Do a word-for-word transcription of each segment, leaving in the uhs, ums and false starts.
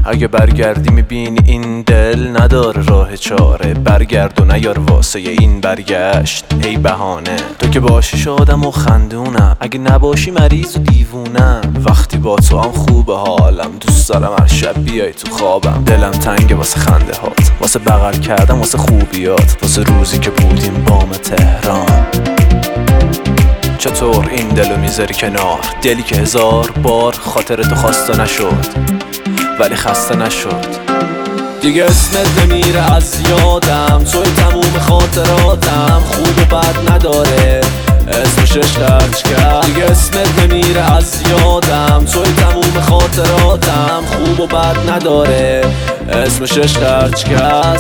اگه برگردی میبینی این دل نداره راه چاره، برگرد و نیار واسه این برگشت ای بهانه. تو که باشی شادم و خندونم، اگه نباشی مریض و دیوونم. وقتی با تو هم خوبه حالم، دوست دارم هر شب بیای تو خوابم. دلم تنگه واسه خنده هات، واسه بغل کردم، واسه خوبیات، واسه روزی که بودیم بام تهران. چطور این دلو میذاری کنار، دلی که هزار بار خاطر تو خواسته نشد ولی خسته نشد. دیگه اسمت نمیره از یادم، توی تموم خاطراتم. خوب و بد نداره اسمش اشترچ کرد. دیگه اسمت نمیره از یادم، توی تموم خاطراتم. خوب و بد نداره اسمش اشترچ کرد.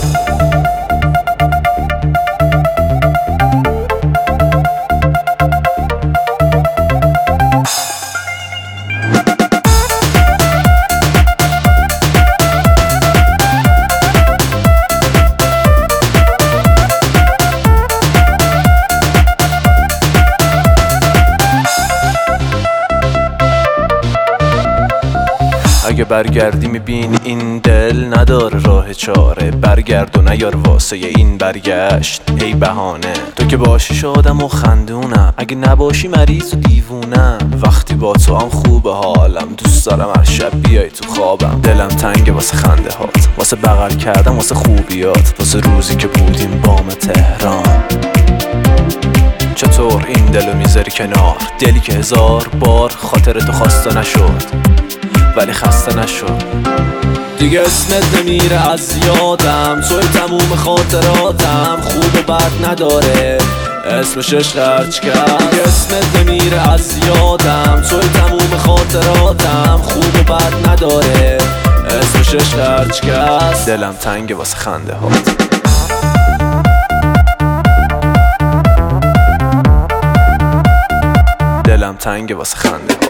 اگه برگردی میبینی این دل نداره راه چاره، برگرد و نیار واسه این برگشت ای بهانه. تو که باشی شادم و خندونم، اگه نباشی مریض و دیوونم. وقتی با تو هم خوبه حالم، دوست دارم هر شب بیای تو خوابم. دلم تنگه واسه خنده هات، واسه بغل کردم، واسه خوبیات، واسه روزی که بودیم بام تهران. چطور این دلو میذاری کنار، دلی که هزار بار خاطر تو خواسته نشد ولی خسته نشد. دیگه اسمت نمیره از یادم، توی تموم خاطراتم. خوب و بد نداره اسمش اشترچ کرد. دیگه اسمت نمیره از یادم، توی تموم خاطراتم. خوب و بد نداره اسمش اشترچ کرد. دلم تنگه واسه خنده هات. دلم تنگه واسه خنده